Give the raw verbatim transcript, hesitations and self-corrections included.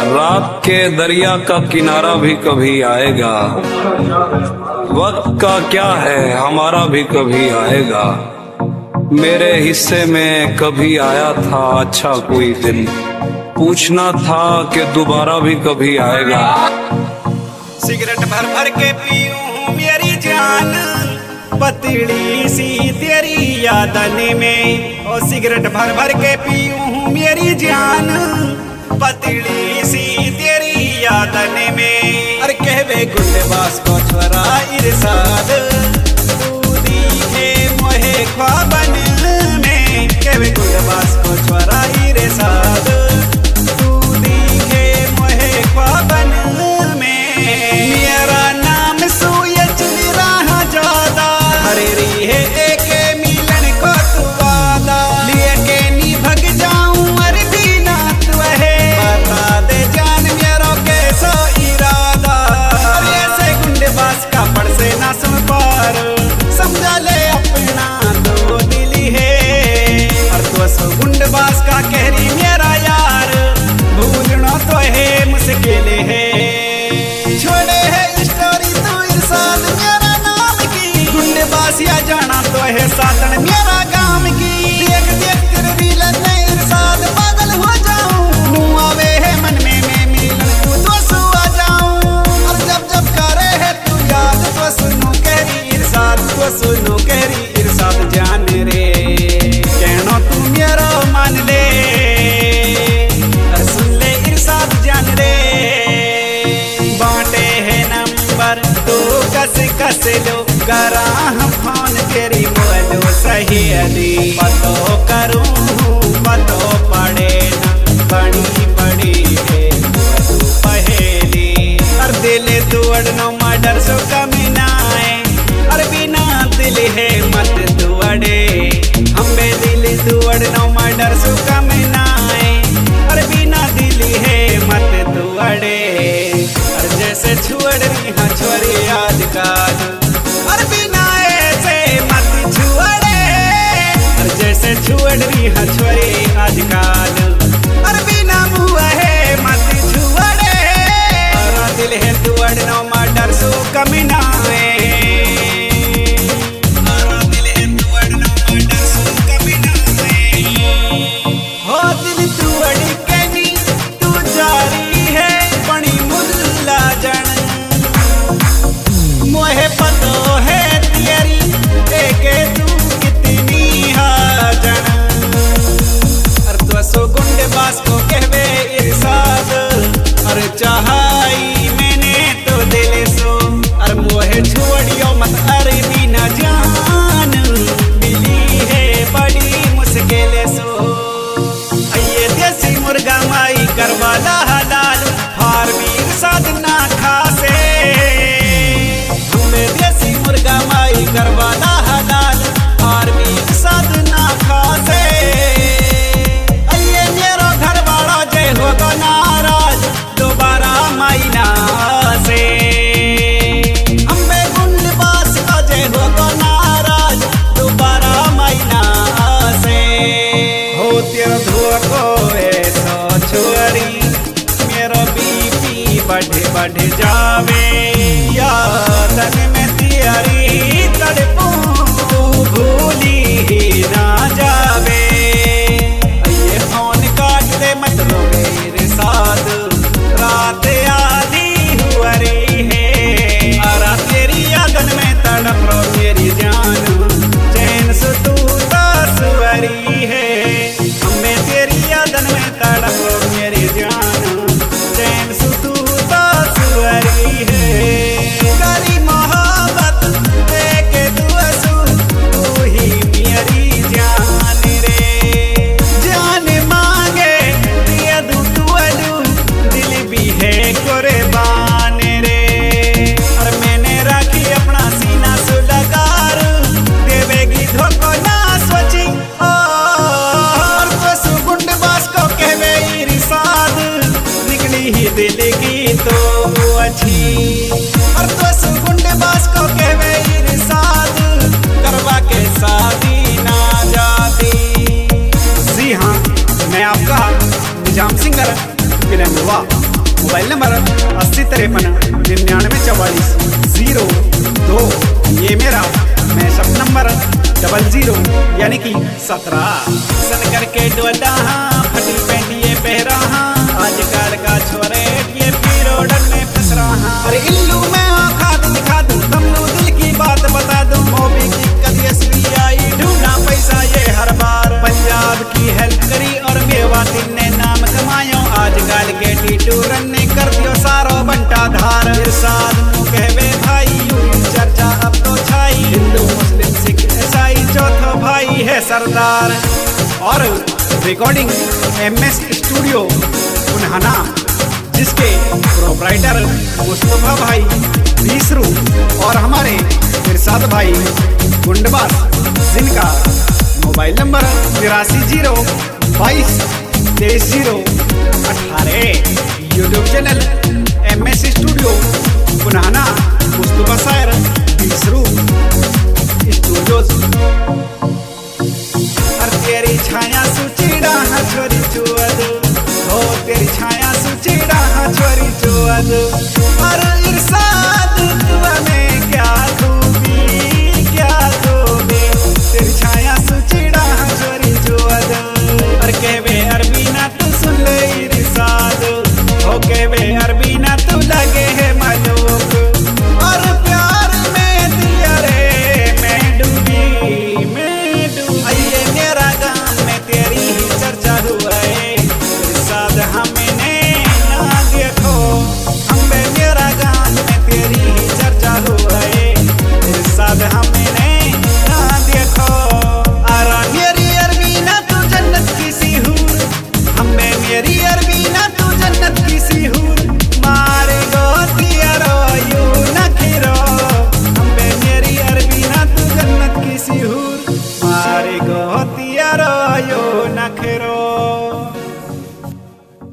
रात के दरिया का किनारा भी कभी आएगा। वक्त का क्या है, हमारा भी कभी आएगा। मेरे हिस्से में कभी आया था अच्छा कोई दिन, पूछना था कि दोबारा भी कभी आएगा। सिगरेट भर भर के पीऊं मेरी जान, पतली सी तेरी यादन में। ओ सिगरेट भर भर के पीऊं मेरी जान, पतली सी तेरी यादन में। अरे कहवे गुंडबाज को छोरा इरशाद, तू दिखे मोहे ख्वाबन में। कहवे गुंडबाज को छोरा इरशाद, तू दिखे मोहे ख्वाबन में। मेरा नाम सूय चल रहा ज्यादा, हरे री है एक मिलन को तू वादा। लिए के नी भग जाऊं अरे बिना तू है, बता दे जान मेरा कैसा इरादा। अरे ऐसे गुंडबाज का पड़ से ना सुन पार, समझा ले अपना दो दिली है। और तो सो गुंडबाज का कह रही मेरा यार, भूलना तो है मुश्किल है। छोड़े है स्टोरी तू इरशाद मेरा नाम की, गुंडबाज या जाना तो है साधन मेरा गांव की। देख देख तेरे रील ने इरशाद पागल हो जाऊं, नू आवे है मन में मैं मिलन तू तो सुआ जाऊं। और जब जब करे है तू याद तो सुनू कहरी इरशाद, तो सुनू कहरी इरशाद जान रे। कहना तू मेरा मान ले, और सुन ले इरशाद जान रे। बांटे है नंबर तो कस कस लो, करा हम फोन तेरी बोलो सही अली। पतो करूं पतो पड़े ना, बड़ी बड़ी है तू पहेली। और दिल तोड़नो मर्डर सो कमी ना है, और बिना दिल है मत तोड़े। हमें दिल तोड़नो मर्डर सो कमी ना है, और बिना दिल है मत तोड़े। और जैसे छोड़ रही हाँ छोरी आजकल, और बिना ऐसे मत छोड़े। और जैसे छोड़ रही हाँ छोरी आजकल, और बिना मुआ है मत छोड़े। और दिल है तोड़नो मर्डर सो कमी ना है, और दिल है तोड़नो मर्डर सो कमी ना है। हो दिल तोड़ के नी तू जारी है बड़ी मुल्ला जन, मोहे पतो है तेरी एक तू कितनी हाजन। और तो सो गुंडबाज को कहवे इरशाद, और चाहाई मैंने तो दिल सो। और मोहे छोड़ियो मत अरे बिना जान, मिली है बड़ी मुश्किल सो। ये देसी मुर्गा माई करवाला हलाल, फार्मी इरशाद ना खासे। हमें देसी मुर्गा माई करवाला हलाल, फार्मी इरशाद ना खासे। ये मेरो घर वाला जय होगा नाराज, दोबारा माई ना से। हमें गुंडबाज का जय होगा नाराज, दोबारा माई ना से। हो तेरा धोखो ऐसा छोरी, मेरा बीपी बढ़ बढ़ जावे। यादन में तेरी तड़पूं, भूली ही ना जावे। ये फोन काट दे मत रोवे इरशाद, रात आधी हुआ रही है। और तेरी यादन में तड़प रो मेरी जान, चैन से तू तासवरी है। हमें तेरी यादन में तड़प रो मेरी जान, चैन से तू तासवरी है। करी मोहब्बत देके तू असू, तू ही मेरी जान रे। जान मांगे दिया दू तू अलू, दिल भी है कुर्बान रे। और मैंने राखी अपना सीना से लगार, देवेगी धोखो ना सोची। और पशु गुंडबाज को कहवे इरशाद, निकली ही दिल की तो अच्छी। और पशु गुंडबाज को कहवे इरशाद, करवा के शादी ना जाती। जी हाँ, मैं आपका निजाम सिंगर फिल्म हुआ। मोबाइल नंबर अस्सी तिरपन निन्यानवे चौवालीस जीरो दो। ये मेरा मैशअप नंबर डबल जीरो यानी कि सत्रह। सन करके डोला फटी पैंट ये पहरा आजकल का छोरे ये पीरोडन में फंस रहा। अरे इल्लू में खा दूं दिखा दूं तमनु दिल की बात बता दूं। मोबी की कभी एस बी आई ढूंढा पैसा ये हर बार। पंजाब की हेल्प करी और मेवाती ने नाम कमायो। आजकल के टीटूरन ने कर दियो सारो बंटा धार। इरशाद मुँह कहवे भाई यूं चर्चा अब तो छाई। हिंदू मुस्लिम सिख ईसाई चौथा भाई है सरदार। और recording M S studio Punhana जिसके प्रोपराइटर मुस्तफा भाई बीसरू और हमारे इरशाद भाई गुंडबाज जिनका मोबाइल नंबर तिरासी जीरो बाईस तेईस जीरो अठारह। YouTube channel M S studio Punhana Mustafa सायर बीसरू स्टूडियोज। और तेरी छाया सुचीड़ा छोरी चुअद हो तेरी छाया सुचीड़ा छोरी चुअद। और इरशाद दुआ में क्या खूबी क्या खूबी तेरी छाया सुचीड़ा छोरी चुअद। और कहवे अरबी ना तू सुन ले इरशाद हो कहवे अरबी ना तू लगे है मलूक। और प्यार में दिया रे मैं डूबी मैं डूबी। आइए मेरा गाँव में तेरी ही चर्चा हुआ है। इरशाद हमने ना देखो हमें मेरा गाँव में तेरी ही चर्चा हुआ है। इरशाद हमने ना देखो। अरे मेरी अरबी ना तू जन्नत की सी हूर हमें मेरी अरबी ना तू जन्नत की सी हूर। मारे गोतिया रो यू नखिरो हमें मेरी अरबी ना तू जन्नत की सी हूर। मारे गोतिया रो यू नखिरो।